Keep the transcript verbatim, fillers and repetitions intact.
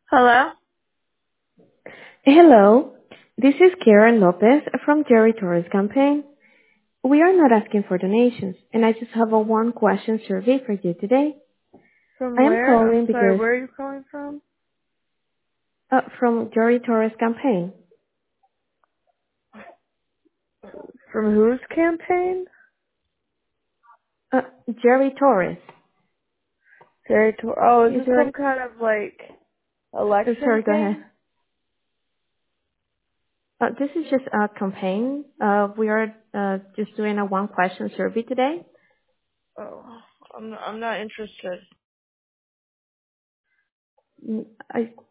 Hello? Hello, this is Karen Lopez from Jerry Torres campaign. We are not asking for donations, and I just have a one-question survey for you today. From I am where? I'm calling sorry, because where are you calling from? uh, from Jerry Torres campaign. From whose campaign? Uh, Jerry Torres. Territory. Oh, is Is this there? some kind of like Uh, election sorry, go ahead. thing? Uh, this is just a campaign. Uh, we are uh, just doing a one-question survey today. Oh, I'm I'm not interested. Mm, I